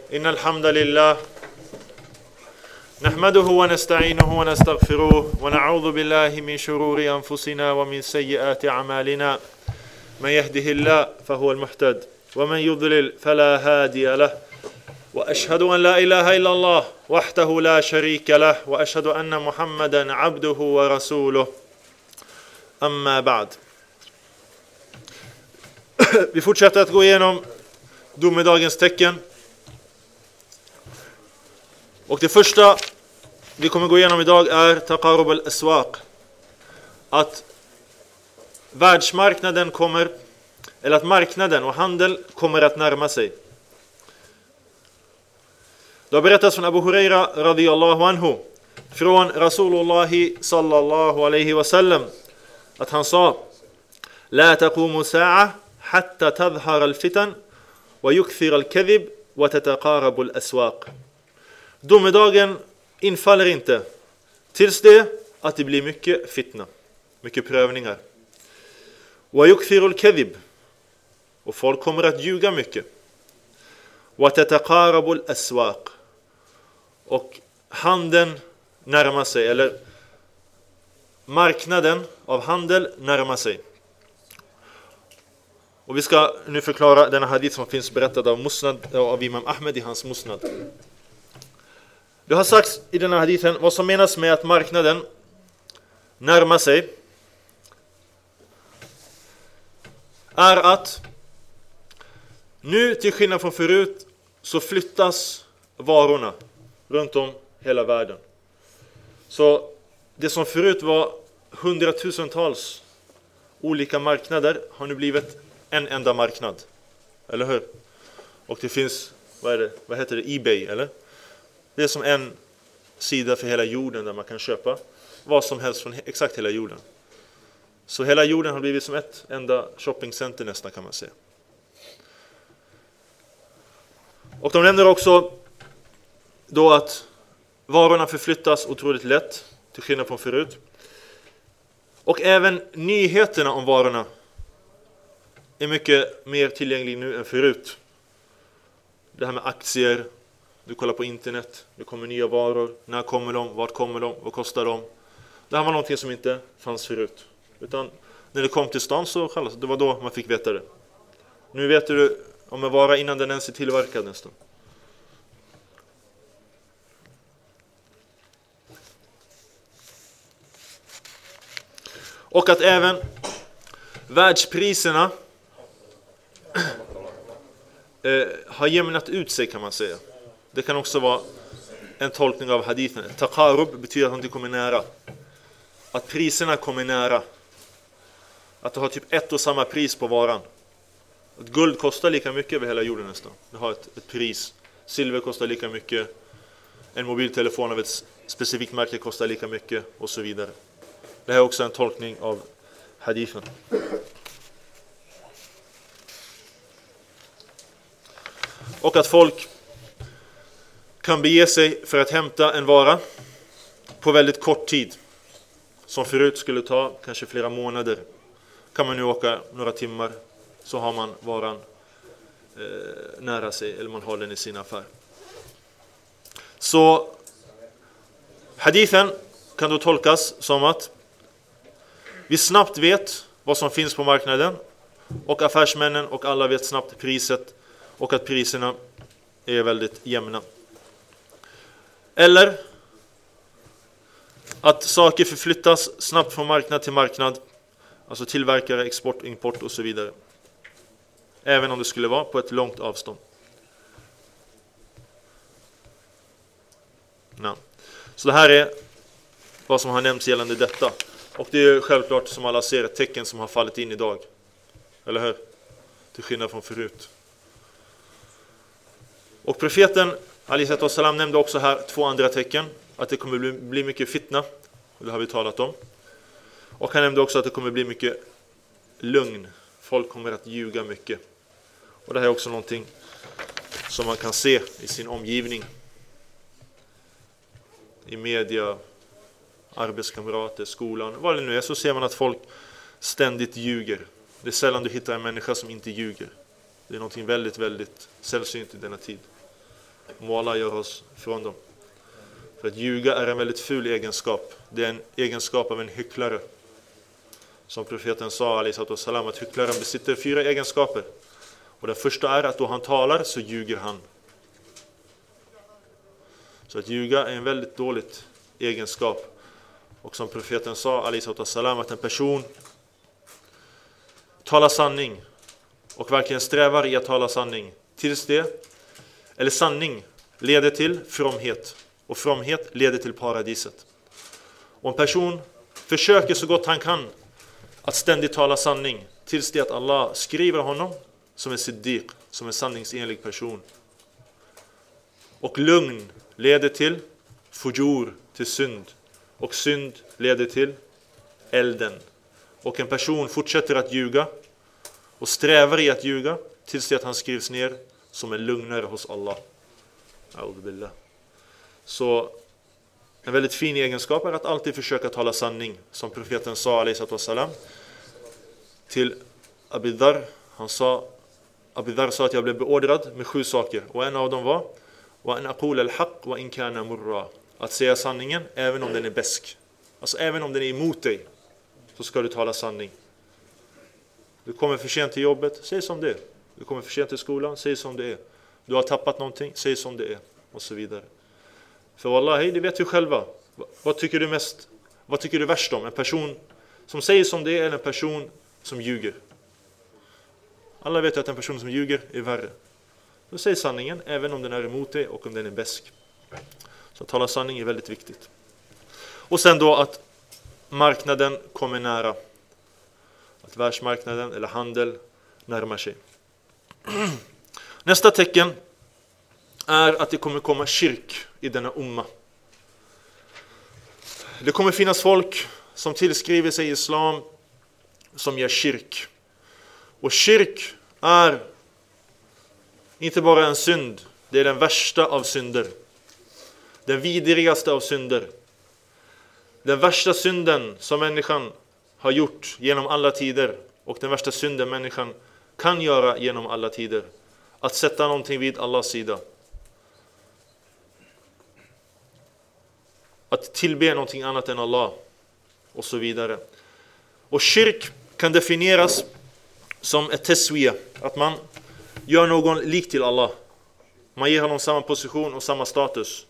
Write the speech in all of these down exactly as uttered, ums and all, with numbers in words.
إن الحمد لله نحمده ونستعينه ونستغفره ونعوذ بالله من شرور أنفسنا ومن سيئات أعمالنا من يهده الله فهو المهتد ومن يضلل فلا هادي له وأشهد أن لا إله إلا الله وحده لا شريك له وأشهد أن محمدا عبده ورسوله أما بعد. Vi fortsätter att gå igenom domedagens tecken. Och det första vi kommer gå igenom idag är taqarub al-aswaq. Att världsmarknaden kommer, eller att marknaden och handel kommer att närma sig. Det har berättats från Abu Huraira radiyallahu anhu från Rasulullah sallallahu alaihi wasallam att han sa: La taqumu sa'a hatta tadhhara al-fitan wa yukthira al-kadhib wa tataqarabu al-aswaq. Domedagen infaller inte tills det att det blir mycket fitna, mycket prövningar. Wa yukthiru al-kadhib, och folk kommer att ljuga mycket. Wa tataqarabu al-aswaq, och handeln närmar sig, eller marknaden av handel närmar sig. Och vi ska nu förklara denna hadith som finns berättad av Musnad, av Imam Ahmed i hans Musnad. Det har sagts i denna hadithen vad som menas med att marknaden närmar sig är att nu, till skillnad från förut, så flyttas varorna runt om hela världen. Så det som förut var hundratusentals olika marknader har nu blivit en enda marknad. Eller hur? Och det finns, vad är det? Vad heter det? eBay, eller? Det är som en sida för hela jorden där man kan köpa vad som helst från exakt hela jorden. Så hela jorden har blivit som ett enda shoppingcenter nästan, kan man säga. Och de nämner också då att varorna förflyttas otroligt lätt till skillnad från förut. Och även nyheterna om varorna är mycket mer tillgängliga nu än förut. Det här med aktier, du kollar på internet, det kommer nya varor, när kommer de, vart kommer de, vad kostar de. Det här var någonting som inte fanns förut. Utan när det kom till stan så det var då man fick veta det. Nu vet du om en vara innan den ens är tillverkad nästan. Och att även världspriserna eh, har jämnat ut sig, kan man säga. Det kan också vara en tolkning av hadithen. Taqarub betyder att någonting kommer nära. Att priserna kommer nära. Att du har typ ett och samma pris på varan. Att guld kostar lika mycket över hela jorden nästan. Det har ett, ett pris. Silver kostar lika mycket. En mobiltelefon av ett specifikt märke kostar lika mycket, och så vidare. Det här är också en tolkning av hadithen. Och att folk kan bege sig för att hämta en vara på väldigt kort tid. Som förut skulle ta kanske flera månader. Kan man nu åka några timmar, så har man varan eh, nära sig, eller man har den i sin affär. Så hadithen kan då tolkas som att vi snabbt vet vad som finns på marknaden, och affärsmännen och alla vet snabbt priset, och att priserna är väldigt jämna. Eller att saker förflyttas snabbt från marknad till marknad, alltså tillverkare, export, import och så vidare. Även om det skulle vara på ett långt avstånd. Ja. Så det här är vad som har nämnts gällande detta. Och det är självklart, som alla ser, ett tecken som har fallit in idag. Eller hur? Till skillnad från förut. Och profeten alaihi wassalam nämnde också här två andra tecken. Att det kommer bli, bli mycket fitna. Och det har vi talat om. Och han nämnde också att det kommer bli mycket lugn. Folk kommer att ljuga mycket. Och det här är också någonting som man kan se i sin omgivning. I media, arbetskamrater, skolan, vad det nu är, så ser man att folk ständigt ljuger. Det är sällan du hittar en människa som inte ljuger. Det är någonting väldigt, väldigt sällsynt i denna tid. Må Allah göra oss från dem. För att ljuga är en väldigt ful egenskap. Det är en egenskap av en hycklare. Som profeten sa, alaihissalatu wassalam, att hycklaren besitter fyra egenskaper. Och den första är att då han talar så ljuger han. Så att ljuga är en väldigt dåligt egenskap. Och som profeten sa, alaihissalatu wassalam, att en person talar sanning och verkligen strävar i att tala sanning tills det, eller sanning leder till fromhet, och fromhet leder till paradiset. Och en person försöker så gott han kan att ständigt tala sanning tills det att Allah skriver honom som en siddiq, som en sanningsenlig person. Och lugn leder till fujur, till synd, och synd leder till elden. Och en person fortsätter att ljuga och strävar i att ljuga tills det att han skrivs ner som en lugnare hos Allah. A'udhu. Så en väldigt fin egenskap är att alltid försöka tala sanning. Som profeten sa, alaihissalatu wassalam, till Abu Dharr. Han sa, Abu Dharr sa att jag blev beordrad med sju saker. Och en av dem var wa an aqula al-haq wa in kana murra. Att säga sanningen även om den är besk. Alltså även om den är emot dig, så ska du tala sanning. Du kommer för sent till jobbet, säg som det är. Du kommer för sent till skolan, säg som det är. Du har tappat någonting, säg som det är. Och så vidare. För wallahi, det vet du själva. Vad tycker du mest, vad tycker du värst om? En person som säger som det är eller en person som ljuger? Alla vet att en person som ljuger är värre. Så säg sanningen även om den är emot dig och om den är besk. Så att tala sanning är väldigt viktigt. Och sen då att marknaden kommer nära. Att världsmarknaden eller handel närmar sig. Nästa tecken är att det kommer komma kyrk i denna umma. Det kommer finnas folk som tillskriver sig islam som gör kyrk. Och kyrk är inte bara en synd, det är den värsta av synder. Den vidrigaste av synder. Den värsta synden som människan har gjort genom alla tider, och den värsta synden människan kan göra genom alla tider. Att sätta någonting vid Allahs sida. Att tillbe någonting annat än Allah. Och så vidare. Och kyrk kan definieras som ett teswiya. Att man gör någon lik till Allah. Man ger honom samma position och samma status.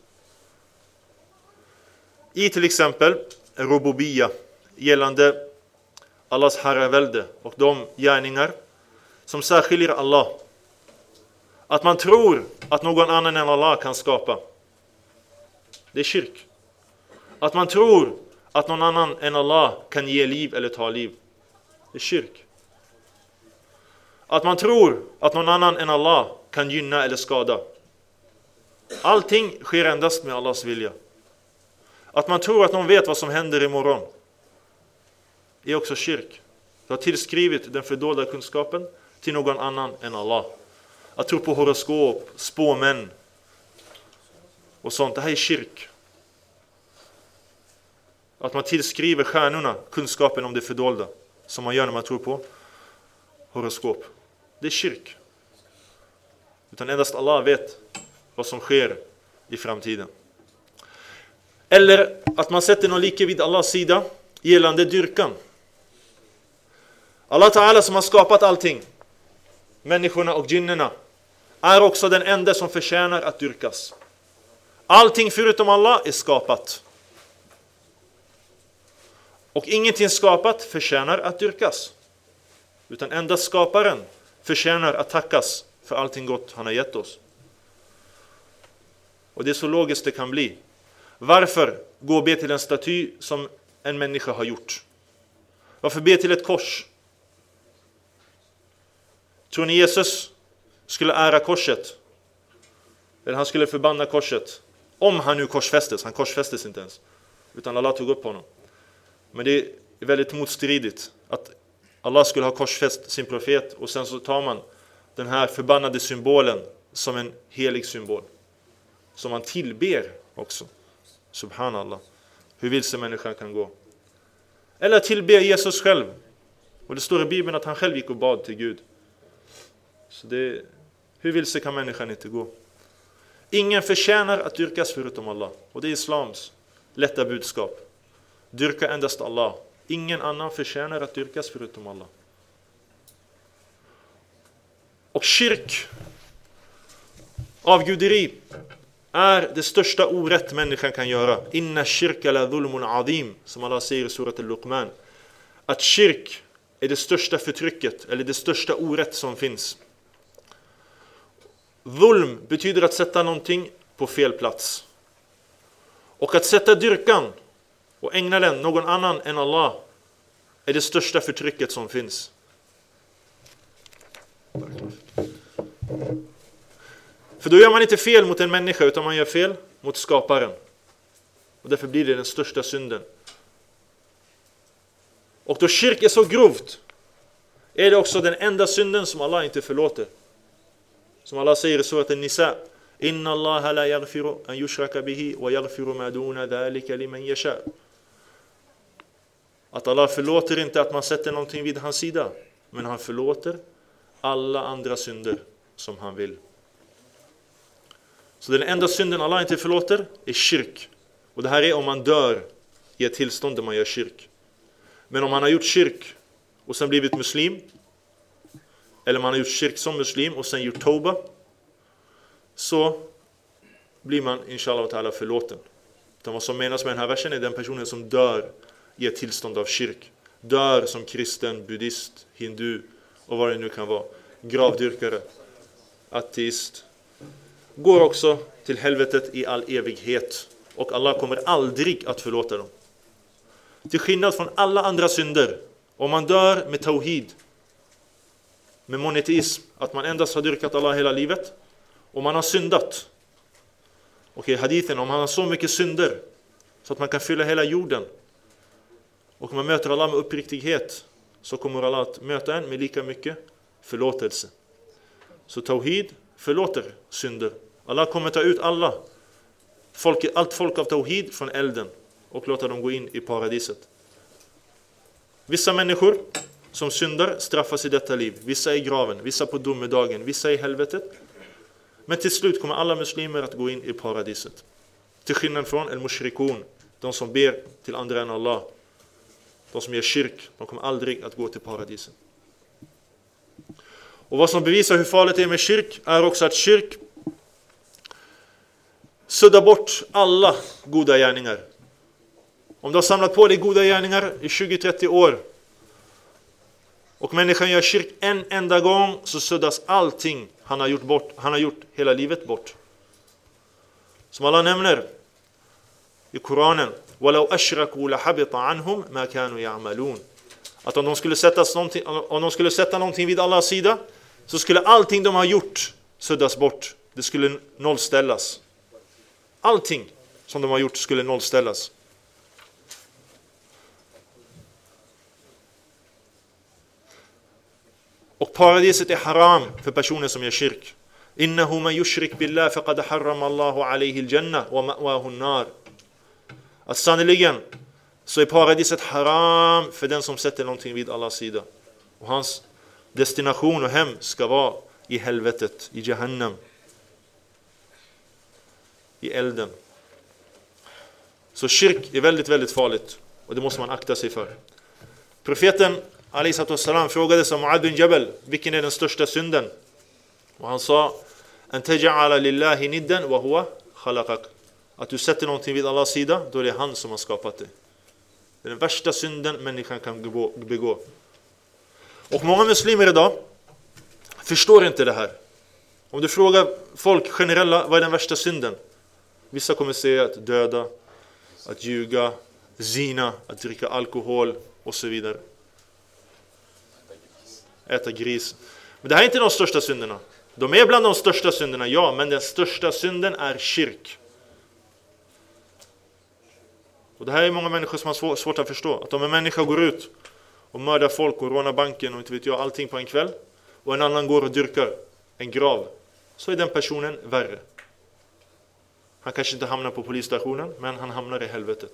I till exempel rububiyya, gällande Allahs herravälde och de gärningar som särskiljer Allah. Att man tror att någon annan än Allah kan skapa. Det är kyrk. Att man tror att någon annan än Allah kan ge liv eller ta liv. Det är kyrk. Att man tror att någon annan än Allah kan gynna eller skada. Allting sker endast med Allahs vilja. Att man tror att någon vet vad som händer imorgon är också kyrk. Du har tillskrivit den fördolda kunskapen till någon annan än Allah. Att tro på horoskop, spåmän och sånt. Det här är kyrk. Att man tillskriver stjärnorna kunskapen om det fördolda, som man gör när man tror på horoskop. Det är kyrk. Utan endast Allah vet vad som sker i framtiden. Eller att man sätter någon like vid Allahs sida gällande dyrkan. Allah Ta'ala som har skapat allting, människorna och djinnerna, är också den enda som förtjänar att dyrkas. Allting förutom Allah är skapat. Och ingenting skapat förtjänar att dyrkas. Utan endast skaparen förtjänar att tackas för allting gott han har gett oss. Och det är så logiskt det kan bli. Varför gå och be till en staty som en människa har gjort? Varför be till ett kors? Tror ni Jesus skulle ära korset? Eller han skulle förbanna korset? Om han nu korsfästes. Han korsfästes inte ens. Utan Allah tog upp honom. Men det är väldigt motstridigt att Allah skulle ha korsfäst sin profet och sen så tar man den här förbannade symbolen som en helig symbol. Som man tillber också. Subhanallah. Hur vilse människan kan gå. Eller tillbe Jesus själv. Och det står i Bibeln att han själv gick och bad till Gud. Så det, hur vilse kan människan inte gå? Ingen förtjänar att dyrkas förutom Allah. Och det är islams lätta budskap. Dyrka endast Allah. Ingen annan förtjänar att dyrkas förutom Allah. Och kyrk, avguderi, är det största orätt människan kan göra. Inna shirka la dhulmun azim, som Allah säger i surat al-Luqman. Att kyrk är det största förtrycket, eller det största orätt som finns. Dhulm betyder att sätta någonting på fel plats. Och att sätta dyrkan och ägna den någon annan än Allah är det största förtrycket som finns. För då gör man inte fel mot en människa, utan man gör fel mot skaparen. Och därför blir det den största synden. Och då kyrk är så grovt, är det också den enda synden som Allah inte förlåter. Som Allah säger i surat An-Nisa: Inna Allah la yaghfiru an yushraka bihi wa yaghfiru ma duna dhalika liman yasha. Att Allah förlåter inte att man sätter någonting vid hans sida, men han förlåter alla andra synder som han vill. Så den enda synden Allah inte förlåter är kyrk. Och det här är om man dör i ett tillstånd där man gör kyrk. Men om man har gjort kyrk och sen blivit muslim, eller man har gjort kyrk som muslim och sen gjort tauba, så blir man inshallah ta'ala förlåten. Utan vad som menas med den här versen är den personen som dör i ett tillstånd av kyrk. Dör som kristen, buddhist, hindu och vad det nu kan vara. Gravdyrkare, ateist. Går också till helvetet i all evighet. Och Allah kommer aldrig att förlåta dem. Till skillnad från alla andra synder. Om man dör med tawhid, med monoteism, att man endast har dyrkat Allah hela livet, och man har syndat. Och i hadithen, om man har så mycket synder så att man kan fylla hela jorden, och man möter Allah med uppriktighet, så kommer Allah att möta en med lika mycket förlåtelse. Så tawhid förlåter synder. Allah kommer ta ut alla folk, allt folk av tawhid från elden och låta dem gå in i paradiset. Vissa människor som syndar straffas i detta liv. Vissa i graven, vissa på domedagen, vissa i helvetet. Men till slut kommer alla muslimer att gå in i paradiset. Till skillnad från al-mushrikun, de som ber till andra än Allah. De som gör kyrk, de kommer aldrig att gå till paradiset. Och vad som bevisar hur farligt det är med kyrk är också att kyrk suddar bort alla goda gärningar. Om du har samlat på dig goda gärningar i tjugo till trettio år och människan gör kyrk en enda gång, så suddas allting han har gjort bort. Han har gjort hela livet bort. Som Allah nämner i Koranen: وَلَوْ أَشْرَكُوا لَحَبِطَ عَنْهُمْ مَا كَانُوا يَعْمَلُونَ. Att om de skulle sätta någonting, om de skulle sätta någonting vid Allahs sida, så skulle allting de har gjort suddas bort. Det skulle nollställas. Allting som de har gjort skulle nollställas. Och paradiset är haram för personer som gör kyrk. Innahu man yushrik billah faqad harrama Allahu alayhi al-jannah wa ma'wahu an-nar. Att sannoliken så är paradiset haram för den som sätter någonting vid Allahs sida. Och hans destination och hem ska vara i helvetet, i Jahannam, i elden. Så kyrk är väldigt, väldigt farligt, och det måste man akta sig för. Profeten alayhi salatu wassalam frågades av Mu'adh bin Jabal: vilken är den största synden? Och han sa: an taj'ala lillahi niddan wa huwa khalaqak. Att du sätter någonting vid Allahs sida, då är det han som har skapat dig. Det är den värsta synden människan kan begå. Och många muslimer idag förstår inte det här. Om du frågar folk generella, vad är den värsta synden? Vissa kommer säga att döda, att ljuga, zina, att dricka alkohol och så vidare. Äta gris. Men det här är inte de största synderna. De är bland de största synderna, ja, men den största synden är kyrk. Och det här är många människor som har svårt att förstå. Att om en människa går ut och mördar folk och rånar banken och inte vet jag allting på en kväll, och en annan går och dyrkar en grav, så är den personen värre. Han kanske inte hamnar på polisstationen, men han hamnar i helvetet.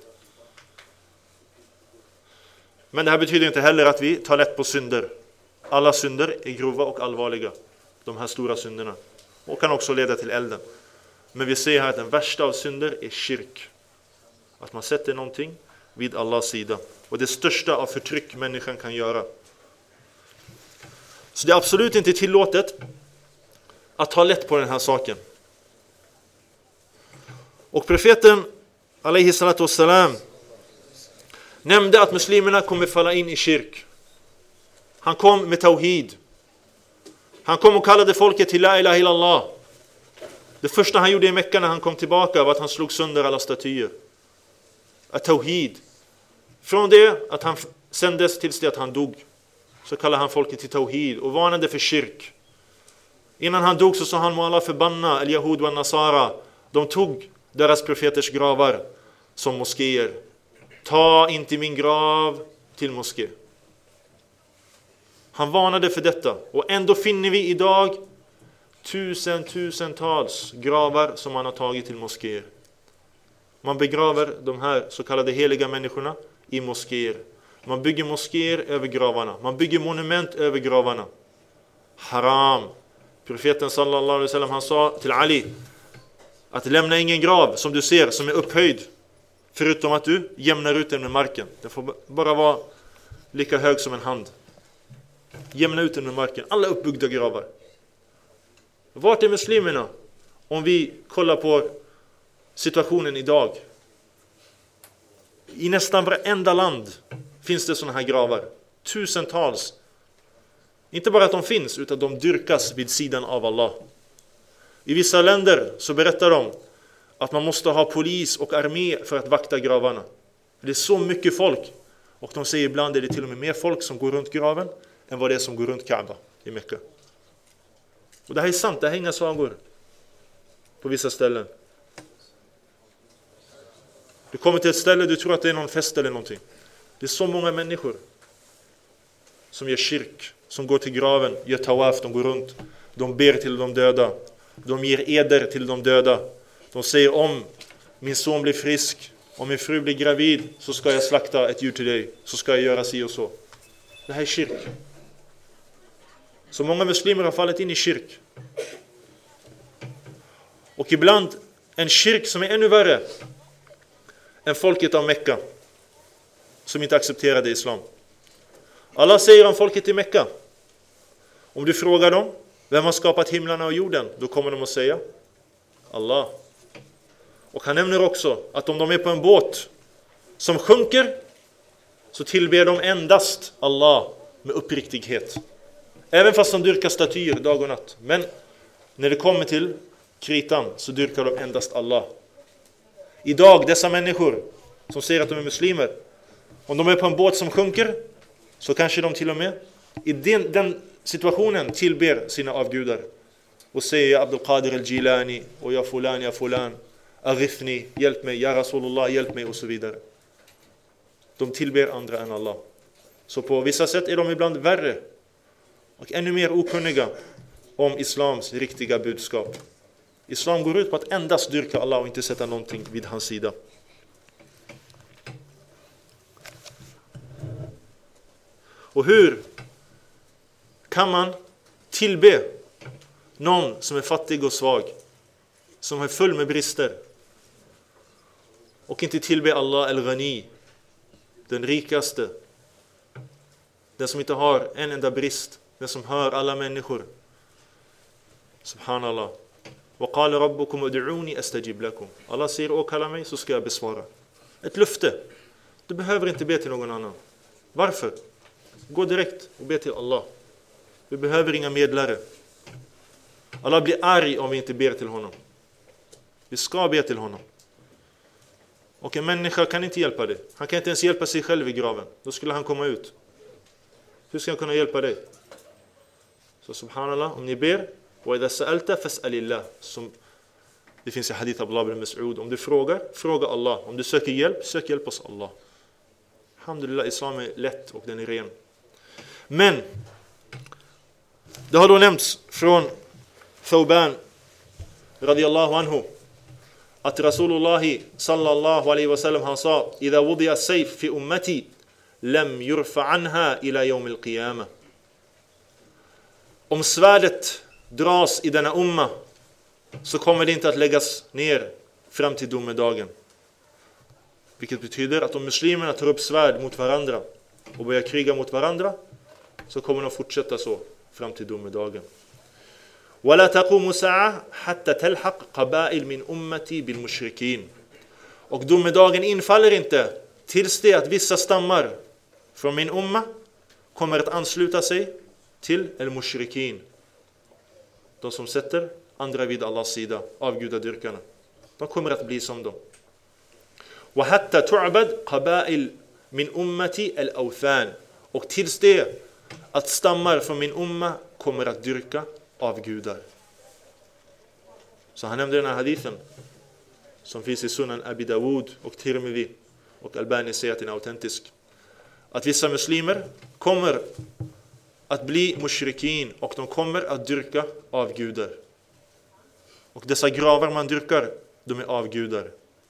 Men det här betyder inte heller att vi tar lätt på synder. Alla synder är grova och allvarliga. De här stora synderna. Och kan också leda till elden. Men vi ser här att den värsta av synder är shirk. Att man sätter någonting vid Allahs sida. Och det största av förtryck människan kan göra. Så det är absolut inte tillåtet att ta lätt på den här saken. Och profeten alaihi salatu wassalam nämnde att muslimerna kommer falla in i shirk. Han kom med tawhid. Han kom och kallade folket till la ilaha illallah. Det första han gjorde i Mekka när han kom tillbaka var att han slog sönder alla statyer. Att tawhid. Från det att han sändes tills det att han dog, så kallade han folket till tawhid och varnade för shirk. Innan han dog så sa han: må Allah förbanna al-Yahud och al-Nasara. De tog deras profeters gravar som moskéer. Ta inte min grav till moské. Han varnade för detta. Och ändå finner vi idag tusen, tusentals gravar som man har tagit till moskéer. Man begraver de här så kallade heliga människorna i moskéer. Man bygger moskéer över gravarna. Man bygger monument över gravarna. Haram. Profeten sallallahu alaihi wasallam, han sa till Ali att lämna ingen grav som du ser som är upphöjd, förutom att du jämnar ut den med marken. Den får bara vara lika hög som en hand. Jämna ut den med marken. Alla uppbyggda gravar. Vart är muslimerna om vi kollar på situationen idag? I nästan varenda land finns det sådana här gravar. Tusentals. Inte bara att de finns, utan de dyrkas vid sidan av Allah. I vissa länder så berättar de att man måste ha polis och armé för att vakta gravarna. Det är så mycket folk. Och de säger ibland är det till och med mer folk som går runt graven än vad det är som går runt Kaaba i Mekka. Och det här är sant, det här är inga sagor på vissa ställen. Du kommer till ett ställe, du tror att det är någon fest eller någonting. Det är så många människor som gör shirk, som går till graven, gör tawaf, de går runt. De ber till de döda. De ger eder till de döda. De säger: om min son blir frisk, om min fru blir gravid, så ska jag slakta ett djur till dig. Så ska jag göra si och så. Det här är shirk. Så många muslimer har fallit in i shirk. Och ibland en shirk som är ännu värre än folket av Mekka, som inte accepterade islam. Allah säger om folket i Mekka: om du frågar dem vem har skapat himlarna och jorden, då kommer de att säga Allah. Och han nämner också att om de är på en båt som sjunker, så tillber de endast Allah med uppriktighet. Även fast de dyrkar statyer dag och natt. Men när det kommer till kritan så dyrkar de endast Allah. Idag, dessa människor som säger att de är muslimer, om de är på en båt som sjunker, så kanske de till och med i den, den situationen tillber sina avgudar och säger: ja Abdul Qadir al-Jilani och ja fulan, ja fulan, aghithni, hjälp mig, ja Rasulullah, hjälp mig, och så vidare. De tillber andra än Allah. Så på vissa sätt är de ibland värre och ännu mer okunniga om islams riktiga budskap. Islam går ut på att endast dyrka Allah och inte sätta någonting vid hans sida. Och hur kan man tillbe någon som är fattig och svag, som är full med brister, och inte tillbe Allah al-Ghani, den rikaste, den som inte har en enda brist, den som hör alla människor? Subhanallah. وَقَالَ رَبُّكُمْ أُدْعُونِي أَسْتَجِبْ لَكُمْ. Allah säger: åh, kalla mig så ska jag besvara. Ett löfte. Du behöver inte be till någon annan. Varför? Gå direkt och be till Allah. Vi behöver inga medlare. Allah blir arg om vi inte ber till honom. Vi ska be till honom. Och en människa kan inte hjälpa dig. Han kan inte ens hjälpa sig själv i graven. Då skulle han komma ut. Hur ska han kunna hjälpa dig? Så subhanallah, om ni ber, وَإِذَا سَأَلْتَ فَاسْأَلِ اللَّهِ, som det finns i hadith Abdullah ibn Mas'ud: om du frågar, fråga Allah. Om du söker hjälp, sök hjälp hos Allah. Alhamdulillah, islam är lätt och den är ren. Men det har då nämnts från Thawban radiyallahu anhu att Rasulullah sallallahu alaihi wasallam, han sa: إِذَا وُضِيَ السَّيْفِ فِي أُمَّتِي لَمْ يُرْفَ عَنْهَا إِلَى يَوْمِ الْقِيَامَةِ. Om svärdet dras i denna umma, så kommer det inte att läggas ner fram till domedagen. Vilket betyder att om muslimerna tar upp svärd mot varandra och börjar kriga mot varandra, så kommer de fortsätta så fram till domedagen. وَلَا تَقُومُ سَاعَةً حَتَّى تَلْحَقْ قَبَائِلْ مِنْ أُمَّتِي بِالْمُشْرِكِينَ. Och domedagen infaller inte tills det att vissa stammar från min umma kommer att ansluta sig till al-mushrikin, de som sätter andra vid Allahs sida, avgudadyrkarna. De kommer att bli som dem. وَحَتَّى تُعْبَدْ قَبَائِلْ مِنْ أُمَّتِي الْأَوْثَانِ. Och tills det att stammar från min umma kommer att dyrka avgudar. Så han nämnde den här hadithen som finns i Sunan Abi Dawud och Tirmidhi, och Albani säger att den är autentisk, att vissa muslimer kommer att bli mushrikin och de kommer att dyrka avgudar. Och dessa gravar man dyrkar, de är avgudar.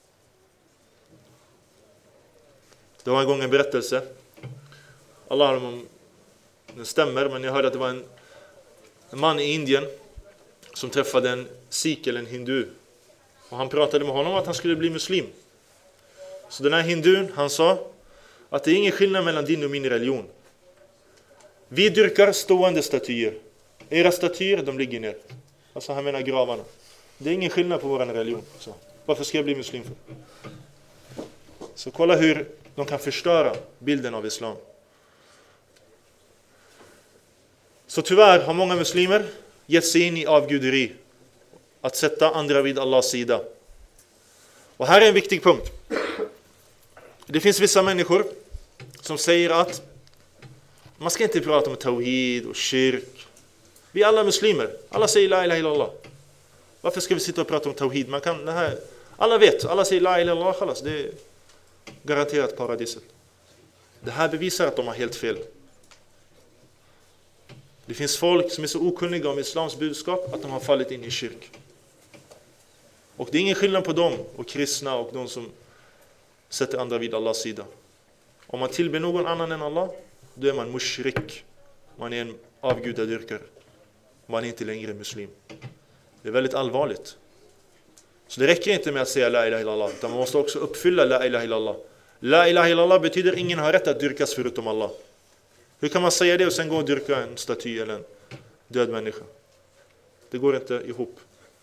Det var en gång en berättelse, Allah har om den stämmer, men jag hörde att det var en, en man i Indien som träffade en sikh eller en hindu. Och han pratade med honom att han skulle bli muslim. Så den här hindun, han sa att det är ingen skillnad mellan din och min religion. Vi dyrkar stående statyer. Era statyer, de ligger ner. Alltså han menar gravarna. Det är ingen skillnad på vår religion. Så varför ska jag bli muslim för? Så kolla hur de kan förstöra bilden av islam. Så tyvärr har många muslimer gett sig in i avguderi, att sätta andra vid Allahs sida. Och här är en viktig punkt. Det finns vissa människor som säger att man ska inte prata om tawhid och kyrk. Vi är alla muslimer. Alla säger la ilaha illallah. Varför ska vi sitta och prata om tawhid? Man kan, det här, alla vet, alla säger la ilaha illallah, khalas, det är garanterat paradiset. Det här bevisar att de har helt fel. Det finns folk som är så okunniga om islams budskap att de har fallit in i kyrk. Och det är ingen skillnad på dem och kristna och de som sätter andra vid Allahs sida. Om man tillber någon annan än Allah, då är man mushrik. Man är en avgudadyrkare. Man är inte längre muslim. Det är väldigt allvarligt. Så det räcker inte med att säga la ilaha illallah, utan man måste också uppfylla la ilaha illallah. La ilaha illallah betyder ingen har rätt att dyrkas förutom Allah. Hur kan man säga det och sen gå och dyrka en staty eller en död människa? Det går inte ihop.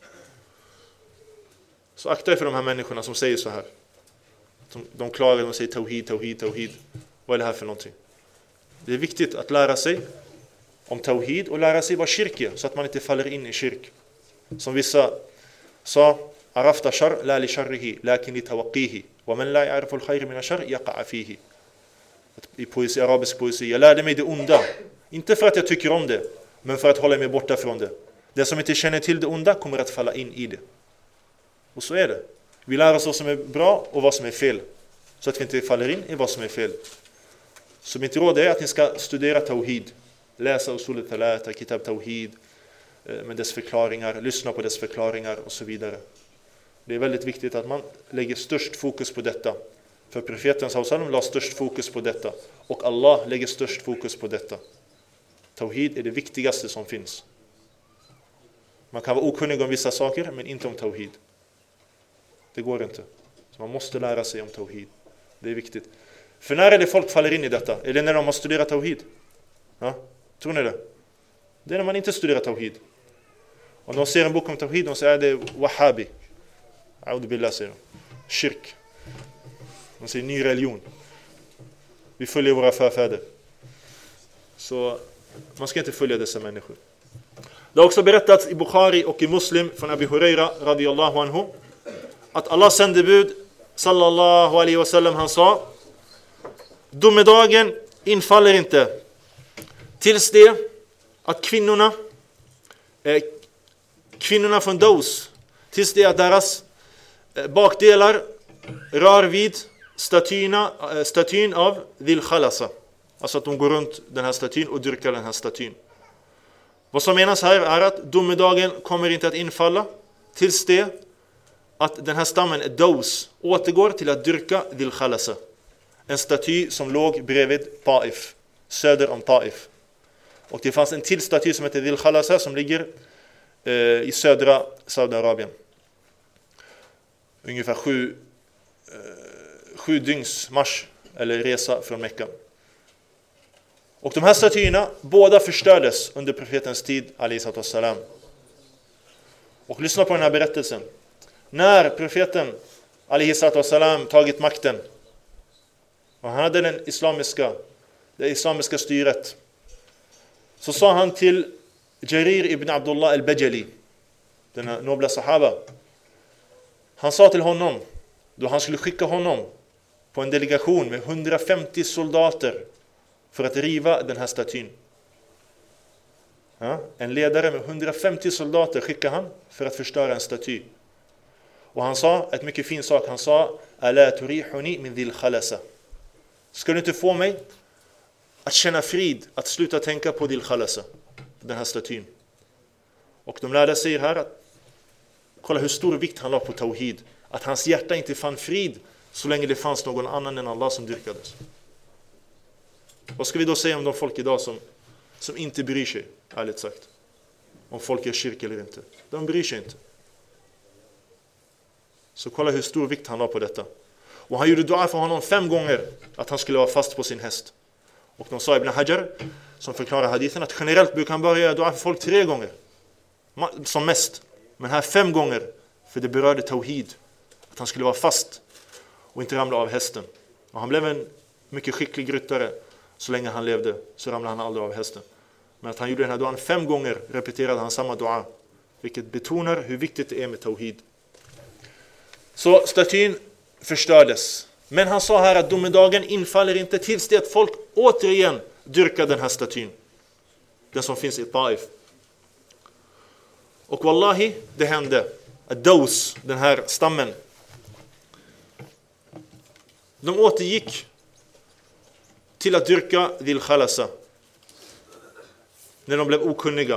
Så akta er för de här människorna som säger så här. De, de klagar och säger tawhid, tawhid, tawhid. Vad är det här för någonting? Det är viktigt att lära sig om tawhid och lära sig vad kyrk är, så att man inte faller in i kyrk. Som vissa sa, arafta shar la li sharrihi lakin li tawqihi wa man la ya'rifu al-khayr min ash-shar yaqa fihi. I poesi, arabisk poesi, jag lärde mig det onda, inte för att jag tycker om det, men för att hålla mig borta från det. Det som inte känner till det onda kommer att falla in i det. Och så är det. Vi lär oss vad som är bra och vad som är fel, så att vi inte faller in i vad som är fel. Så mitt råd är att ni ska studera tawhid, läsa usul al-thalatha, kitab tawhid med dess förklaringar, lyssna på dess förklaringar och så vidare. Det är väldigt viktigt att man lägger störst fokus på detta. För profeten sallallahu alaihi wasallam la störst fokus på detta, och Allah lägger störst fokus på detta. Tawhid är det viktigaste som finns. Man kan vara okunnig om vissa saker, men inte om tawhid. Det går inte. Så man måste lära sig om tawhid. Det är viktigt. För när är det folk faller in i detta? Är det när de har studerat tawhid? Ja? Tror ni det? Det är när man inte studerar tawhid. Om de ser en bok om tawhid, de säger att det är wahhabi. A'udhu billah, säger de. Kyrk. De säger ny religion. Vi följer våra förfäder. Så man ska inte följa dessa människor. Det har också berättats i Bukhari och i Muslim från Abi Huraira radiyallahu anhu att Allahs sändebud sallallahu alaihi wasallam, han sa: domedagen infaller inte tills det att kvinnorna eh, kvinnorna från Daus, tills det att deras eh, bakdelar rör vid statyna, äh, statyn av Dhil Khalasa. Alltså att de går runt den här statyn och dyrkar den här statyn. Vad som menas här är att domedagen kommer inte att infalla tills det att den här stammen Daus återgår till att dyrka Dhil Khalasa. En staty som låg bredvid Taif, söder om Taif. Och det fanns en till staty som heter Dhil Khalasa som ligger eh, i södra Saudiarabien. Ungefär sju, eh, sju dygns marsch eller resa från Mekka. Och de här statyerna, båda förstördes under profetens tid, alaihissalatu wassalam. Och lyssna på den här berättelsen. När profeten, alaihissalatu wassalam, tagit makten, och han hade den islamiska, det islamiska styret, så sa han till Jarir ibn Abdullah al-Bajali, den nobla sahaba, han sa till honom, då han skulle skicka honom på en delegation med hundrafemtio soldater för att riva den här statyn. Ja, en ledare med hundrafemtio soldater skickar han för att förstöra en staty. Och han sa ett mycket fin sak. Han sa: "Ala turihuni min dhil khalasa." Ska du inte få mig att känna frid, att sluta tänka på dhil khalasa, den här statyn. Och de lärde säger här att kolla hur stor vikt han la på tawhid, att hans hjärta inte fann frid så länge det fanns någon annan än Allah som dyrkades. Vad ska vi då säga om de folk idag som, som inte bryr sig, ärligt sagt, om folk gör kyrka eller inte? De bryr sig inte. Så kolla hur stor vikt han la på detta. Och han gjorde dua för honom fem gånger att han skulle vara fast på sin häst. Och de sa Ibn Hajar, som förklarar hadithen, att generellt brukar han bara göra dua för folk tre gånger som mest. Men här fem gånger, för det berörde tawhid, att han skulle vara fast och inte ramla av hästen. Och han blev en mycket skicklig ryttare. Så länge han levde så ramlade han aldrig av hästen. Men att han gjorde den här duan fem gånger, repeterade han samma dua, vilket betonar hur viktigt det är med tawhid. Så statyn förstördes. Men han sa här att domedagen infaller inte tills det att folk återigen dyrkar den här statyn. Den som finns i Taif. Och wallahi, det hände. Att Daus, den här stammen, de återgick till att dyrka dhil khalasa när de blev okunniga.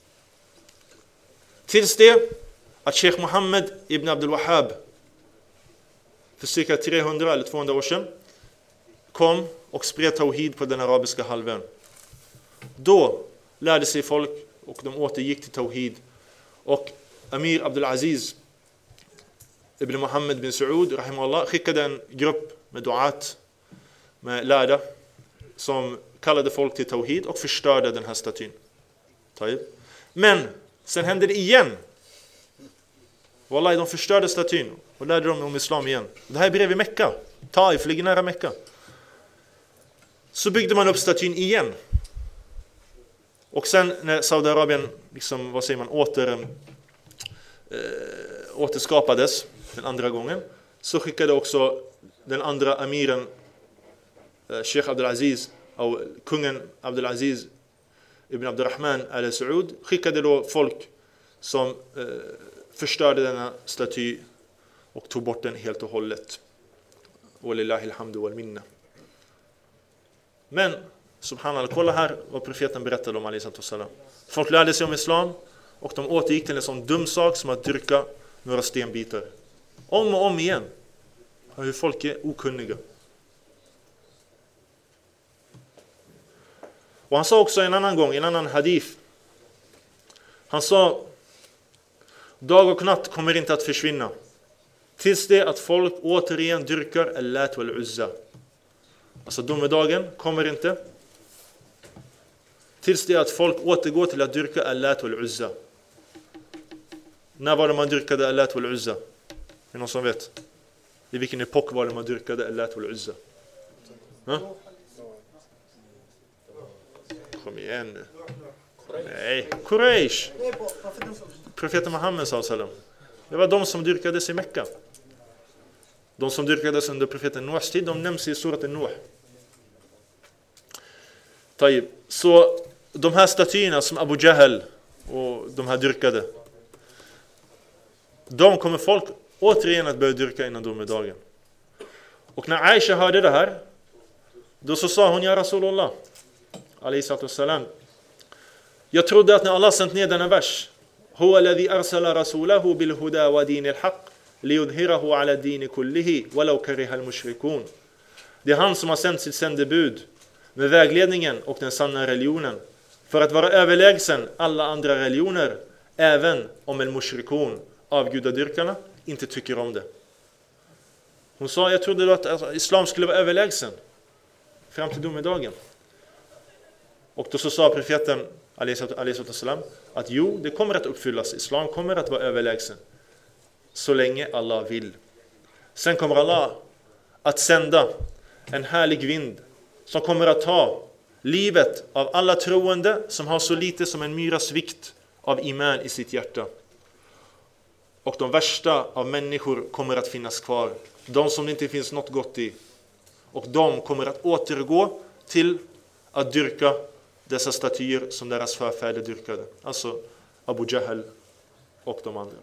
Tills det att Sheikh Mohammed ibn Abdul Wahhab för cirka trehundra eller tvåhundra år sedan kom och spred tawhid på den arabiska halvön. Då lärde sig folk och de återgick till tawhid. Och Amir Abdul Aziz ibn Mohammed bin Saud rahimahullah skickade en grupp med duat, med lärda, som kallade folk till tawhid och förstörde den här statyn. Men sen hände det igen. Wallahi, de förstörde statyn och lärde dem om islam igen. Det här är bredvid Mekka. Taif ligger nära Mekka. Så byggde man upp statyn igen. Och sen när Saudiarabien liksom, vad säger man, åter, äh, återskapades den andra gången, så skickade också den andra amiren, Sheikh Abdul Aziz, och kungen Abdul Aziz ibn Abdurrahman al-Saud, skickade då folk som eh, förstörde denna staty och tog bort den helt och hållet. Walillahi alhamdu wal minna. Men subhanallah, kolla här vad profeten berättade om alaihissalatu wassalam. Folk lärde sig om islam och de återgick till en sån dum sak som att dyrka några stenbitar. Om och om igen. Hur folk är okunniga. Och han sa också en annan gång, en annan hadith. Han sa: dag och natt kommer inte att försvinna tills det att folk återigen dyrkar Al-Lat wal-Uzza. Alltså domedagen kommer inte tills det att folk återgår till att dyrka Al-Lat wal-Uzza. När var det man dyrkade Al-Lat wal-Uzza? Är det någon som vet? I vilken epok var det man dyrkade Al-Lat wal-Uzza? Ha? Kom igen nu. Nej, Quraysh. Profeten Muhammed sallallahu alaihi wasallam. Det var de som dyrkades i Mekka. De som dyrkades under profeten Noahs tid, de nämns i surat Nuh. Så de här statyerna som Abu Jahl och de här dyrkade, de kommer folk återigen att börja dyrka innan domedagen. Och när Aisha hörde det här, då så sa hon: ja Rasulullah alaihissalatu wassalam, jag trodde att när Allah sänt ner denna vers, huwa alladhi arsala rasulahu bil huda wa dinil haqq liyudhhirahu ala din kullihi walau kariha al mushrikun. Det är han som har sänt sitt sändebud med vägledningen och den sanna religionen för att vara överlägsen alla andra religioner, även om en mushrikun, avgudadyrkarna, inte tycker om det. Hon sa, jag trodde då att alltså, islam skulle vara överlägsen fram till domedagen. Och då så sa profeten alaihissalam att jo, det kommer att uppfyllas. Islam kommer att vara överlägsen så länge Allah vill. Sen kommer Allah att sända en härlig vind som kommer att ta livet av alla troende som har så lite som en myras vikt av iman i sitt hjärta. Och de värsta av människor kommer att finnas kvar. De som det inte finns något gott i. Och de kommer att återgå till att dyrka dessa statyer som deras förfäder dyrkade. Alltså Abu Jahl och de andra.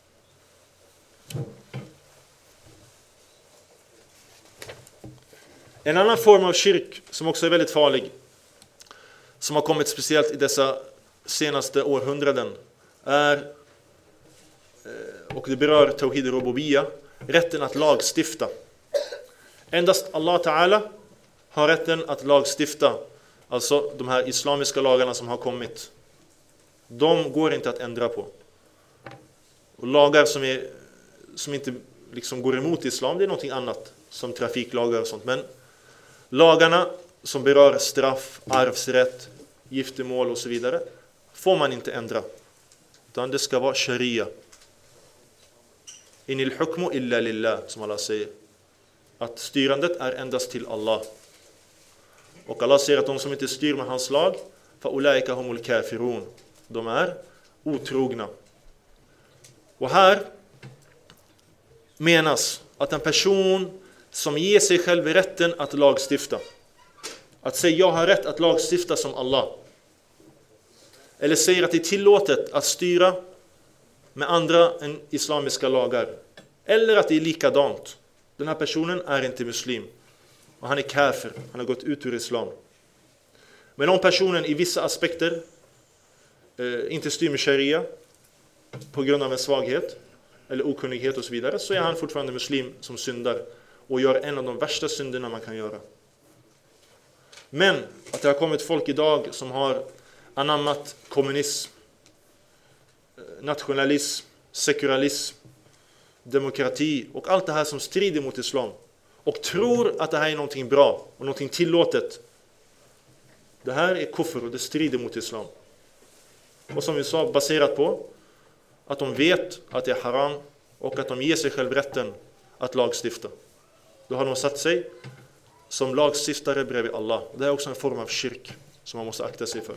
En annan form av kyrk som också är väldigt farlig, som har kommit speciellt i dessa senaste århundraden, är, och det berör Tawhid Rububiyya, rätten att lagstifta. Endast Allah Ta'ala har rätten att lagstifta. Alltså de här islamiska lagarna som har kommit, de går inte att ändra på. Och lagar som, är, som inte liksom går emot islam, det är någonting annat, som trafiklagar och sånt. Men lagarna som berör straff, arvsrätt, giftermål och så vidare får man inte ändra. Utan det ska vara sharia. Inil hukmu illa lillah, som Allah säger. Att styrandet är endast till Allah. Och Allah säger att de som inte styr med hans lag, fa ulaika humul kafirun, de är otrogna. Och här menas att en person som ger sig själv rätten att lagstifta, att säga jag har rätt att lagstifta som Allah, eller säger att det är tillåtet att styra med andra än islamiska lagar, eller att det är likadant, den här personen är inte muslim och han är kafir, han har gått ut ur islam. Men om personen i vissa aspekter eh, inte styr med sharia på grund av en svaghet eller okunnighet och så vidare, så är han fortfarande muslim som syndar och gör en av de värsta synderna man kan göra. Men att det har kommit folk idag som har anammat kommunism, nationalism, sekularism, demokrati och allt det här som strider mot islam, och tror att det här är någonting bra och någonting tillåtet. Det här är kufr och det strider mot islam. Och som vi sa, baserat på att de vet att det är haram och att de ger sig själv rätten att lagstifta. Då har de satt sig som lagstiftare bredvid Allah. Det är också en form av kyrk som man måste akta sig för.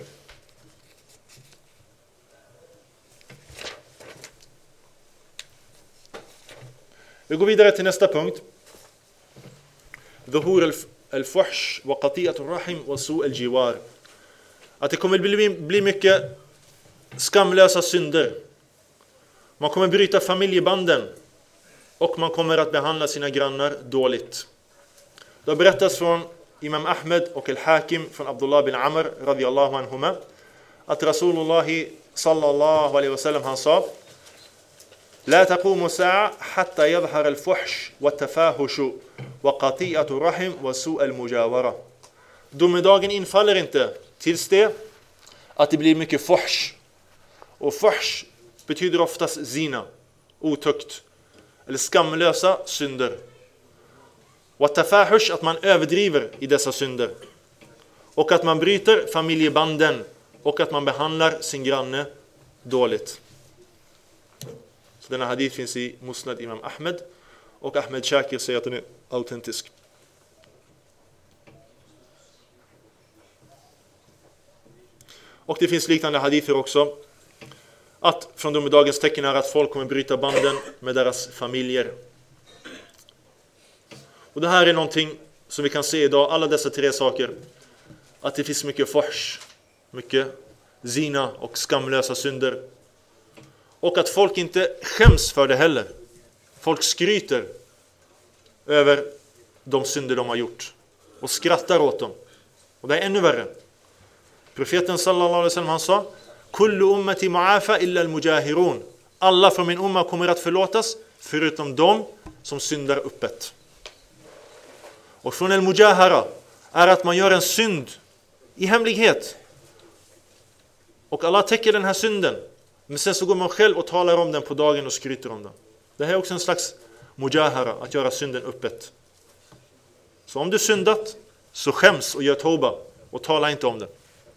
Vi går vidare till nästa punkt. Dhuhur al-fuhsh wa qati'at al-rahim wa su' al-jiwar. Att det kommer bli, bli mycket skamlösa synder. Man kommer bryta familjebanden och man kommer att behandla sina grannar dåligt. Det har berättats från Imam Ahmed och al-Hakim från Abdullah bin Amr radiyallahu anhuma att Rasulullah sallallahu alaihi wasallam han sa: لا تقوم الساعة حتى يظهر الفحش والتفاحش وقطيعة الرحم وسوء المجاورة. Domedagen infaller inte tills det att det blir mycket fuhsh. Och fuhsh betyder oftast zina, otukt eller skamlösa synder. Och tafahush, att man överdriver i dessa synder. Och att man bryter familjebanden och att man behandlar sin granne dåligt. Så denna hadith finns i Musnad Imam Ahmed, och Ahmed Shakir säger att den är autentisk. Och det finns liknande hadither också, att från domedagens tecken är att folk kommer bryta banden med deras familjer. Och det här är någonting som vi kan se idag, alla dessa tre saker, att det finns mycket fuhsh, mycket zina och skamlösa synder. Och att folk inte skäms för det heller. Folk skryter över de synder de har gjort och skrattar åt dem. Och det är ännu värre. Profeten sallallahu alaihi wasallam han sa: kullu ummati mu'afa illa al-mujahirun. Alla från min umma kommer att förlåtas förutom de som syndar öppet. Och från al-mujahara är att man gör en synd i hemlighet. Och Allah täcker den här synden. Men sen så går man själv och talar om den på dagen och skryter om den. Det här är också en slags mujahara, att göra synden öppet. Så om du syndat, så skäms och gör tauba och tala inte om det.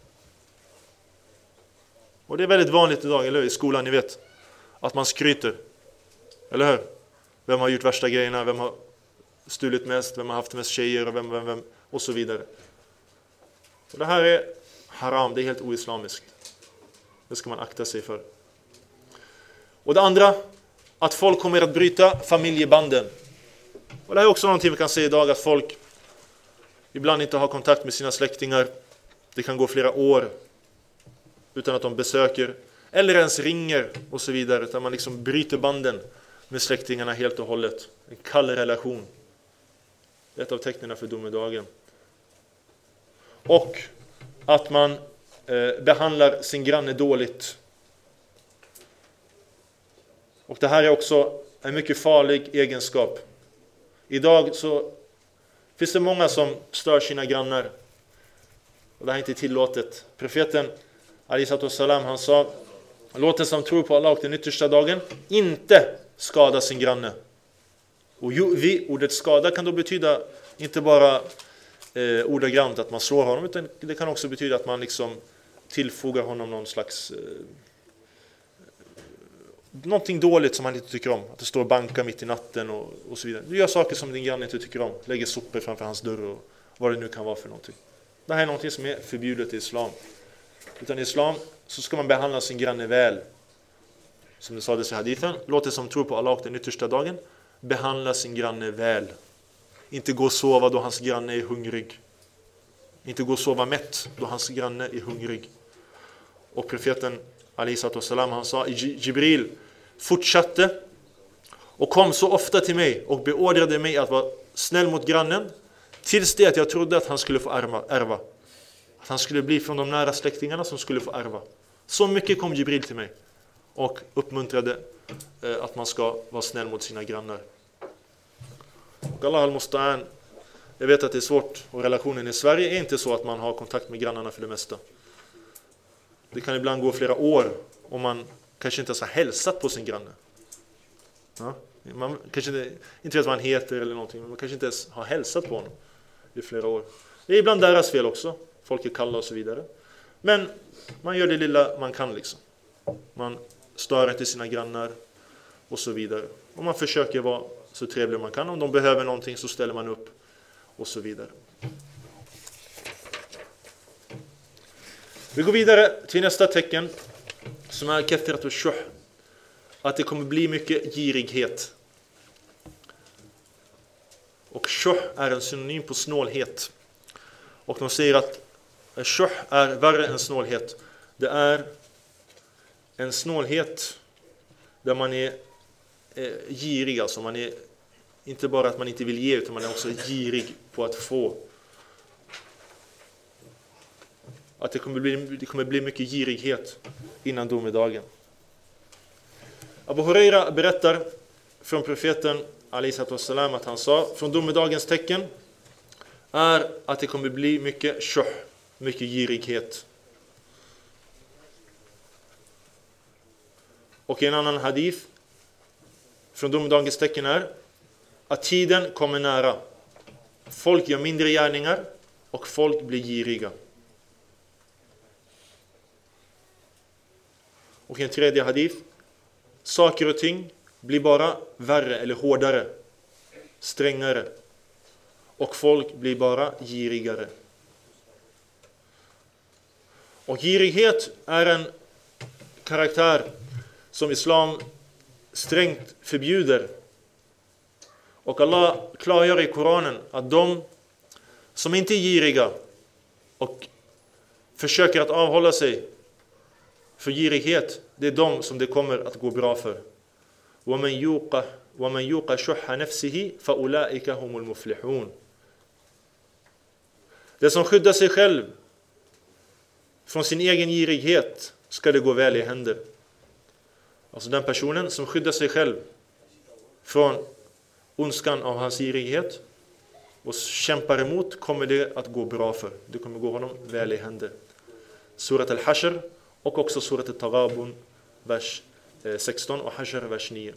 Och det är väldigt vanligt idag, eller hur? I skolan, ni vet, att man skryter. Eller hur? Vem har gjort värsta grejerna, vem har stulit mest, vem har haft mest tjejer och vem, vem, vem och så vidare. Och det här är haram, det är helt oislamiskt. Det ska man akta sig för. Och det andra, att folk kommer att bryta familjebanden. Och det här är också någonting vi kan se idag, att folk ibland inte har kontakt med sina släktingar. Det kan gå flera år utan att de besöker eller ens ringer och så vidare. Utan man liksom bryter banden med släktingarna helt och hållet. En kall relation. Det är ett av tecknen för domedagen. Och att man eh, behandlar sin granne dåligt. Och det här är också en mycket farlig egenskap. Idag så finns det många som stör sina grannar. Och det här är inte tillåtet. Profeten Ali salam, han sa: låt den som tror på Allah och den yttersta dagen inte skada sin granne. Och vi, ordet skada kan då betyda inte bara eh, ordagrant att man slår honom, utan det kan också betyda att man liksom tillfogar honom någon slags eh, någonting dåligt som han inte tycker om. Att det står banka mitt i natten och, och så vidare. Du gör saker som din granne inte tycker om. Lägger sopor framför hans dörr och vad det nu kan vara för någonting. Det här är någonting som är förbjudet i islam. Utan i islam så ska man behandla sin granne väl. Som det sades i hadithen, låt det som tror på Allah och den yttersta dagen behandla sin granne väl. Inte gå och sova då hans granne är hungrig. Inte gå och sova mätt då hans granne är hungrig. Och profeten Ali salam, han sa: Jibril fortsatte och kom så ofta till mig och beordrade mig att vara snäll mot grannen tills det att jag trodde att han skulle få ärva, ärva. Att han skulle bli från de nära släktingarna som skulle få ärva. Så mycket kom Jibril till mig och uppmuntrade eh, att man ska vara snäll mot sina grannar. Och Allah al-Musta'an, jag vet att det är svårt, och relationen i Sverige är inte så att man har kontakt med grannarna för det mesta. Det kan ibland gå flera år om man kanske inte ens har hälsat på sin granne. Ja? Man kanske inte, inte vet vad han heter eller någonting, men man kanske inte ens har hälsat på honom i flera år. Det är ibland deras fel också. Folk är kalla och så vidare. Men man gör det lilla man kan liksom. Man stör inte sina grannar och så vidare. Och man försöker vara så trevlig man kan. Om de behöver någonting så ställer man upp och så vidare. Vi går vidare till nästa tecken som är kathrat al-shuh. Att det kommer bli mycket girighet. Och shuh är en synonym på snålhet. Och de säger att shuh är värre än snålhet. Det är en snålhet där man är eh, girig. Alltså man är inte bara att man inte vill ge, utan man är också girig på att få. Att det kommer bli, det kommer bli mycket girighet innan domedagen. Abu Huraira berättar från profeten Ali salam att han sa: från domedagens tecken är att det kommer bli mycket shuh, mycket girighet. Och i en annan hadith från domedagens tecken är att tiden kommer nära. Folk gör mindre gärningar och folk blir giriga. Och i en tredje hadith: saker och ting blir bara värre eller hårdare, strängare. Och folk blir bara girigare. Och girighet är en karaktär som islam strängt förbjuder. Och Allah klargör i Koranen att de som inte är giriga och försöker att avhålla sig för girighet, det är de som det kommer att gå bra för. وَمَنْ يُوقَ وَمَنْ يُوقَ شُحَّ نَفْسِهِ فَأُولَئِكَ هُمُ الْمُفْلِحُونَ. Det som skyddar sig själv från sin egen girighet ska det gå väl i händer. Alltså den personen som skyddar sig själv från ondskan av hans girighet och kämpar emot, kommer det att gå bra för. Det kommer gå honom väl i händer. Surat al-Hashr och också Surat al-Taghabun vers sexton och Hashr vers nio.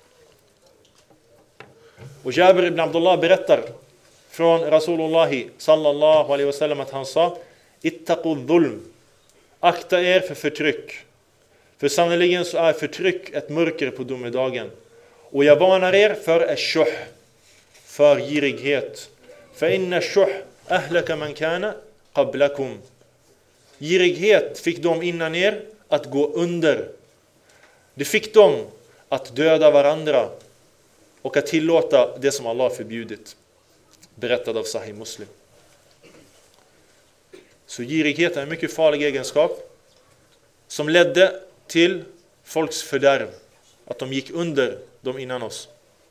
Och Jabir ibn Abdullah berättar från Rasulullah sallallahu alaihi wasallam att han sa: ittaqu dhulm, akta er för förtryck. För sannoliken så är förtryck ett mörker på domedagen. Och jag varnar er för ash-shuh, för girighet. För inna ash-shuh ahlaka man kana qablakum. Girighet fick dem innan er att gå under. Det fick dem att döda varandra och att tillåta det som Allah förbjudit. Berättad av Sahih Muslim. Så girighet är en mycket farlig egenskap som ledde till folks fördärv. Att de gick under de innan oss.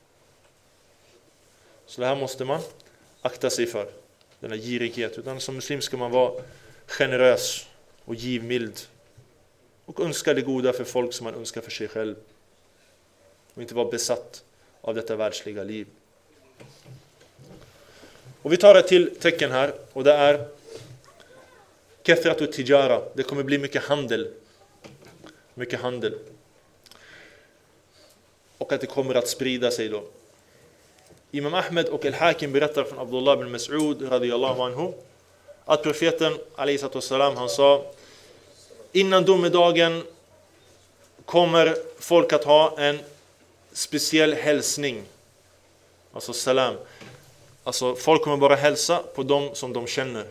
Så det här måste man akta sig för. Den här girighet. Utan som muslim ska man vara generös och givmild. Och önska det goda för folk som man önskar för sig själv. Och inte vara besatt av detta världsliga liv. Och vi tar ett till tecken här. Och det är kathratu tijara. Det kommer bli mycket handel. Mycket handel. Och att det kommer att sprida sig då. Imam Ahmed och Al-Hakim berättar från Abdullah ibn Mas'ud radiyallahu anhu att profeten alayhi salatu wassalam, han sa: innan domedagen kommer folk att ha en speciell hälsning. Alltså salam. Alltså folk kommer bara hälsa på dem som de känner.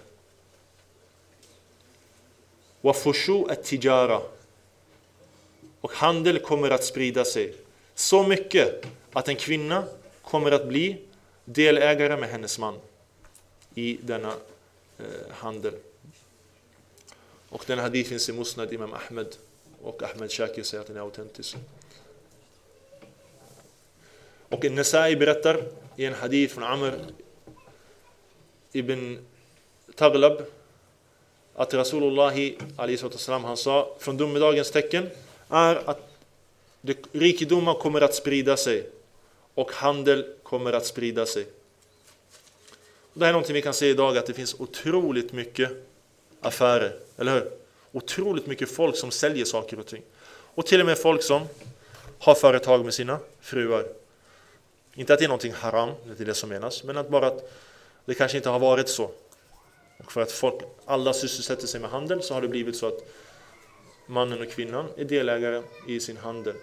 Wa fushu at-tijara. Och handel kommer att sprida sig. Så mycket att en kvinna kommer att bli delägare med hennes man i denna eh, handel. Och den hadith finns i Musnad Imam Ahmed, och Ahmed Shakir säger att den är autentisk. Och An-Nasa'i berättar i en hadith från Amr ibn Taghlab att Rasulullah alayhi sallam, han sa: från domedagens tecken är att rikedomar kommer att sprida sig och handel kommer att sprida sig. Och det här är någonting vi kan se idag, att det finns otroligt mycket affärer, eller hur? Otroligt mycket folk som säljer saker och ting. Och till och med folk som har företag med sina fruar. Inte att det är någonting haram, det är det som menas, men att bara att det kanske inte har varit så. Och för att folk, alla sysselsätter sig med handel, så har det blivit så att mannen och kvinnan är delägare i sin handel.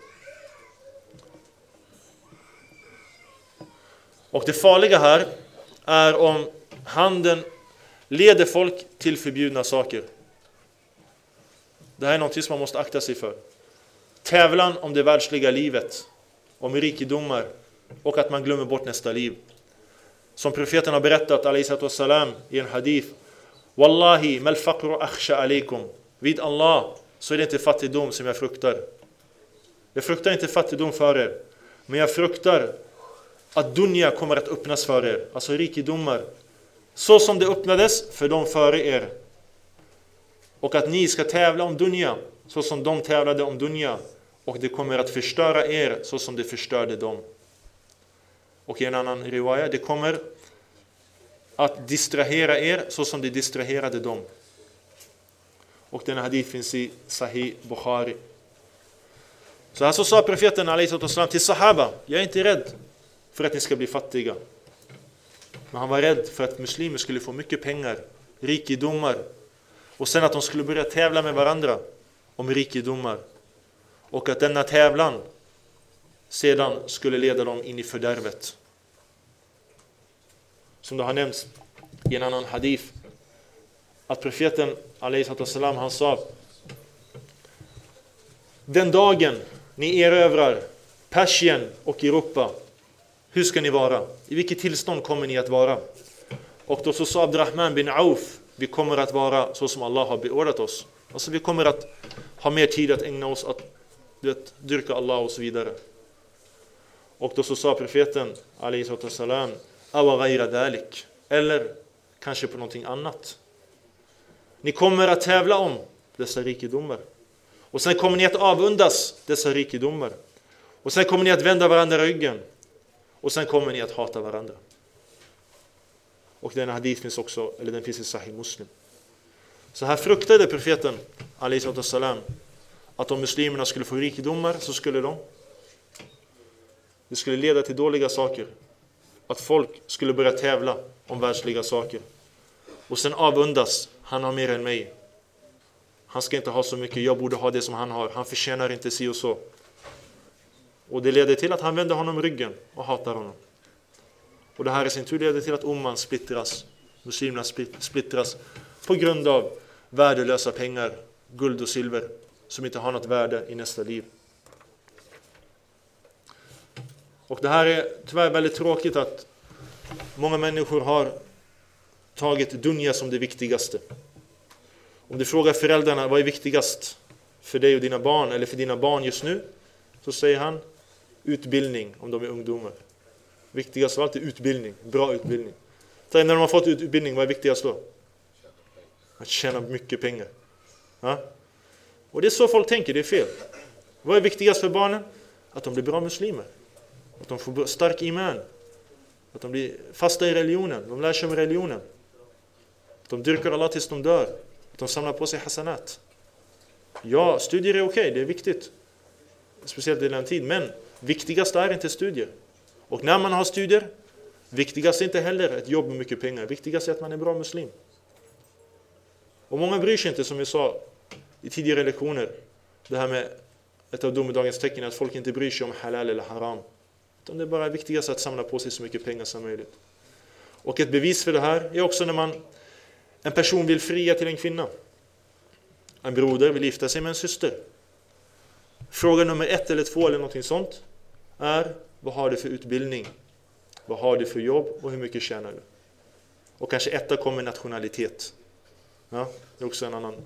Och det farliga här är om handeln leder folk till förbjudna saker. Det här är något som man måste akta sig för. Tävlan om det världsliga livet, om rikedomar, och att man glömmer bort nästa liv. Som profeten har berättat alayhi salatu wassalam i en hadith: Wallahi mal faqru akhsha alaykum. Vid Allah så är det inte fattigdom som jag fruktar. Jag fruktar inte fattigdom för er, men jag fruktar att dunya kommer att öppnas för er. Alltså rikedomar, så som det öppnades för dem före er. Och att ni ska tävla om dunya så som de tävlade om dunya. Och det kommer att förstöra er så som det förstörde dem. Och i en annan riwaya: det kommer att distrahera er så som det distraherade dem. Och den hadith finns i Sahih Bukhari. Så här så sa profeten alayhi salatu wassalam till sahaba: jag är inte rädd för att ni ska bli fattiga. Men han var rädd för att muslimer skulle få mycket pengar, rikedomar, och sen att de skulle börja tävla med varandra om rikedomar. Och att denna tävlan sedan skulle leda dem in i fördärvet. Som det har nämnts i en annan hadith, att profeten alayhi salatu wassalam, han sa: den dagen ni erövrar Persien och Europa, hur ska ni vara? I vilket tillstånd kommer ni att vara? Och då så sa Abdurrahman bin Auf: vi kommer att vara så som Allah har beordrat oss. Alltså vi kommer att ha mer tid att ägna oss att, du vet, dyrka Allah och så vidare. Och då så sa profeten alayhi salatu wassalam: awa ghayra dhalik, eller kanske på någonting annat. Ni kommer att tävla om dessa rikedomar. Och sen kommer ni att avundas dessa rikedomar. Och sen kommer ni att vända varandra ryggen. Och sen kommer ni att hata varandra. Och den hadith finns också, eller den finns i Sahih Muslim. Så här fruktade profeten alayhi salatu wassalam att om muslimerna skulle få rikedomar så skulle de det skulle leda till dåliga saker. Att folk skulle börja tävla om världsliga saker. Och sen avundas, han har mer än mig. Han ska inte ha så mycket, jag borde ha det som han har. Han förtjänar inte si och så. Och det leder till att han vänder honom ryggen och hatar honom. Och det här i sin tur leder till att umman splittras. Muslimerna splittras på grund av värdelösa pengar, guld och silver som inte har något värde i nästa liv. Och det här är tyvärr väldigt tråkigt att många människor har tagit dunya som det viktigaste. Om du frågar föräldrarna vad är viktigast för dig och dina barn eller för dina barn just nu, så säger han utbildning om de är ungdomar. Viktigast av allt är utbildning, bra utbildning. Så när de har fått utbildning, vad är viktigast då? Att tjäna mycket pengar. Ja? Och det är så folk tänker, det är fel. Vad är viktigast för barnen? Att de blir bra muslimer. Att de får stark iman. Att de blir fasta i religionen. De lär sig om religionen. Att de dyrkar Allah tills de dör. Att de samlar på sig hasanat. Ja, studier är okej, det är viktigt. Speciellt i den tid. Men viktigast är inte studier. Och när man har studier, viktigast är inte heller ett jobb med mycket pengar. Viktigast är att man är bra muslim. Och många bryr sig inte, som jag sa i tidigare lektioner, det här med ett av domedagens tecken, att folk inte bryr sig om halal eller haram. Utan det är bara viktigast att samla på sig så mycket pengar som möjligt. Och ett bevis för det här är också när man en person vill fria till en kvinna. En broder vill gifta sig med en syster. Fråga nummer ett eller två eller någonting sånt är: vad har du för utbildning? Vad har du för jobb och hur mycket tjänar du? Och kanske etta kommer nationalitet. Ja, det är också en annan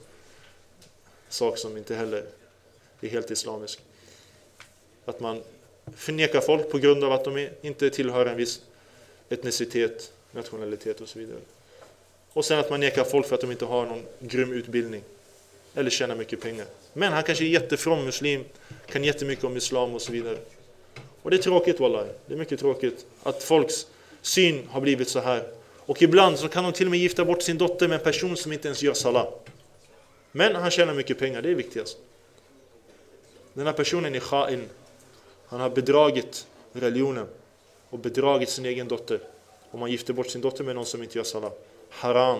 sak som inte heller är helt islamisk. Att man förnekar folk på grund av att de inte tillhör en viss etnicitet, nationalitet och så vidare. Och sen att man nekar folk för att de inte har någon grym utbildning eller tjänar mycket pengar. Men han kanske är jättefrom muslim, kan jättemycket om islam och så vidare. Och det är tråkigt, wallahi. Det är mycket tråkigt att folks syn har blivit så här. Och ibland så kan de till och med gifta bort sin dotter med en person som inte ens gör salah. Men han tjänar mycket pengar, det är viktigast. Den här personen är kha'in. Han har bedragit religionen och bedragit sin egen dotter. Om man gifter bort sin dotter med någon som inte gör salah. Haram.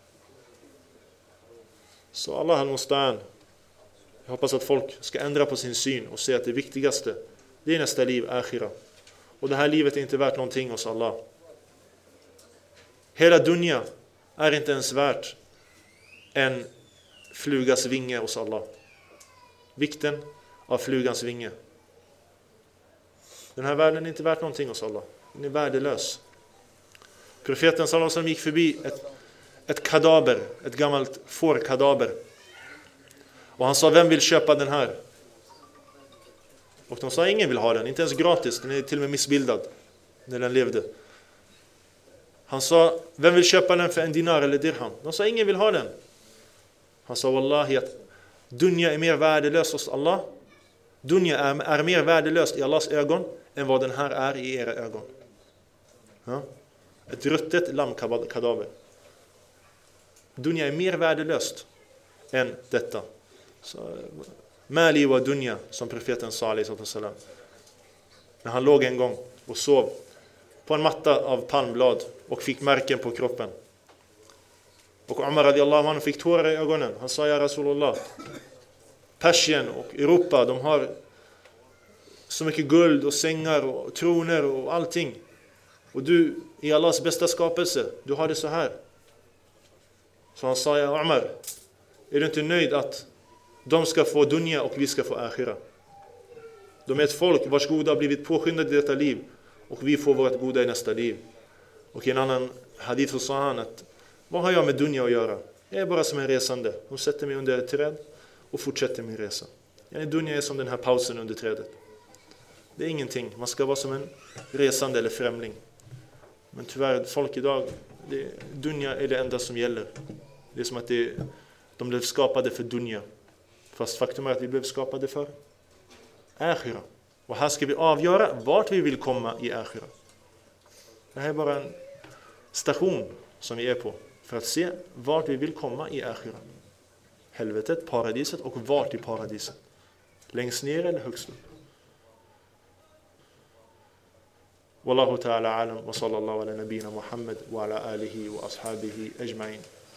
Så Allah al-Mustan. Jag hoppas att folk ska ändra på sin syn och se att det viktigaste, det är nästa liv, akhira. Och det här livet är inte värt någonting hos Allah. Hela dunya är inte ens värt en flugas vinge hos Allah. Vikten av flugans vinge. Den här världen är inte värt någonting hos Allah. Den är värdelös. Profeten sallallahu alaihi wasallam gick förbi ett, ett kadaver, ett gammalt fårkadaver. Och han sa: vem vill köpa den här? Och de sa: ingen vill ha den, inte ens gratis, den är till och med missbildad när den levde. Han sa: vem vill köpa den för en dinar eller dirham? De sa: ingen vill ha den. Han sa: wallahi, att dunya är mer värdelös hos Allah. Dunya är, är mer värdelöst i Allahs ögon än vad den här är i era ögon. Ja? Ett ruttet lammkadaver. Dunya är mer värdelöst än detta. Så, Mali wa dunya, som profeten sa alaihi sallam. När han låg en gång och sov på en matta av palmblad och fick märken på kroppen. Och Umar radiallahu anhu fick tårar i ögonen. Han sa: ja Rasulullah, Persien och Europa, de har så mycket guld och sängar och troner och allting. Och du, i Allahs bästa skapelse, du har det så här. Så han sa: ja Umar, är du inte nöjd att de ska få dunya och vi ska få akhira? De är ett folk vars goda har blivit påskyndade i detta liv och vi får vårt goda i nästa liv. Och i en annan hadith så sa han att: vad har jag med dunya att göra? Jag är bara som en resande. De sätter mig under ett träd och fortsätter min resa. Dunya är som den här pausen under trädet. Det är ingenting. Man ska vara som en resande eller främling. Men tyvärr, folk idag, det, dunya är det enda som gäller. Det är som att det, de blev skapade för dunya. Fast faktum är att vi blev skapade för akhira. Och här ska vi avgöra vart vi vill komma i akhira. Det här är bara en station som vi är på för att se vart vi vill komma i akhira. Helvetet, paradiset och vart i paradiset. Längst ner eller högst upp? Wallahu ta'ala alam wa sallallahu ala nabina Muhammad wa ala alihi wa ashabihi ajma'in.